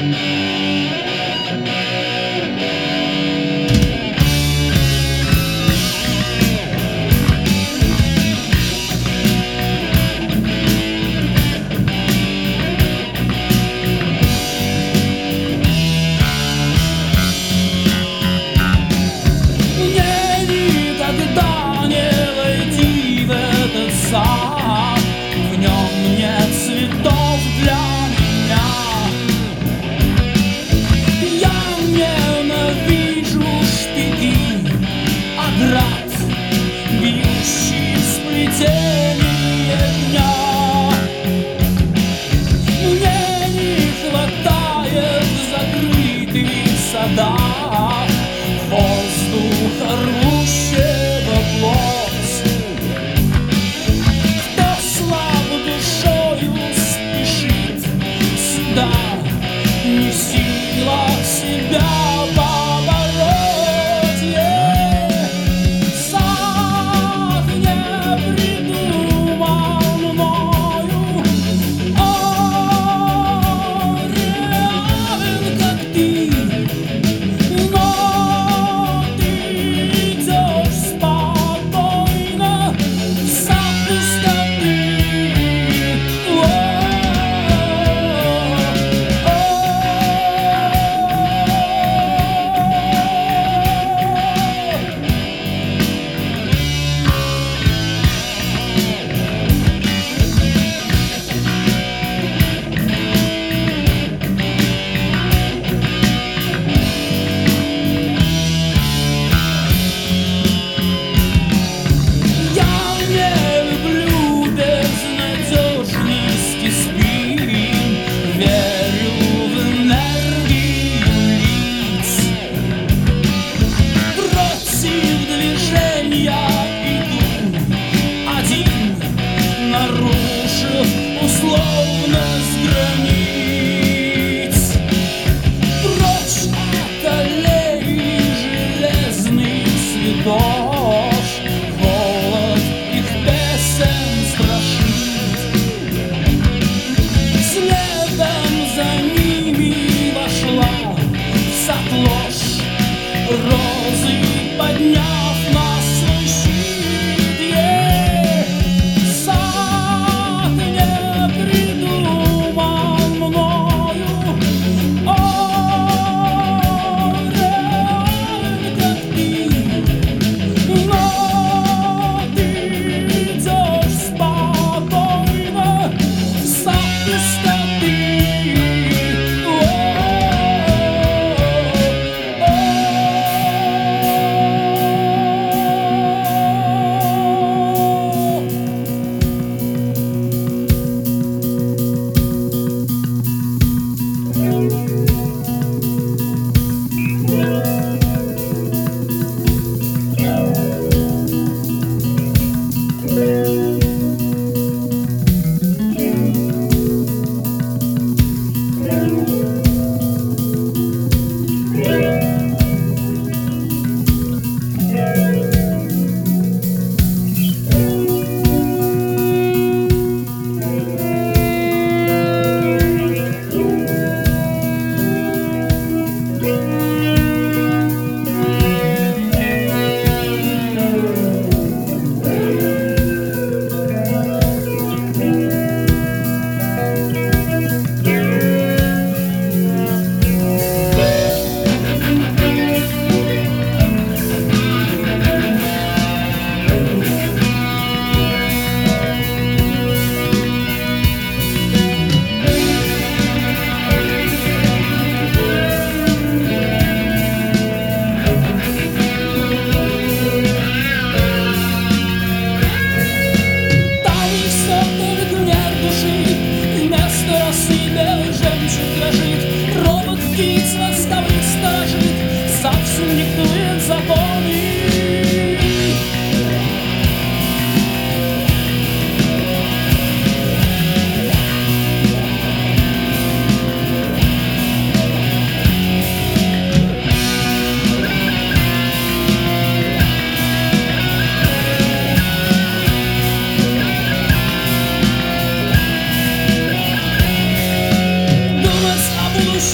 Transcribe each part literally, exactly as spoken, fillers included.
Воздуха рвущего плоть. Кто слаб душою спешит сюда, не в силах себя побороть. Сад не придумал мною, он реален, как ты. Условность границ, прочь от аллеи железных цветов, холод их песен страшит. Следом за ними вошла в сад ложь розы, подняв на свой щит.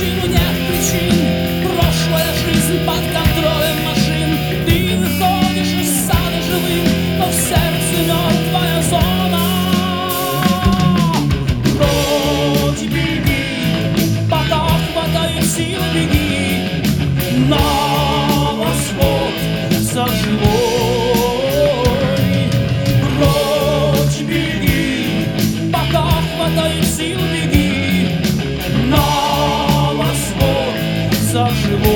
причину нет причин. Прошлая жизнь под контролем машин. Ты выходишь из сада живым, но в сердце мертвая зона. Прочь беги, пока хватает сил, беги на восход за живой. Прочь беги, пока хватает сил, беги на восход за живой.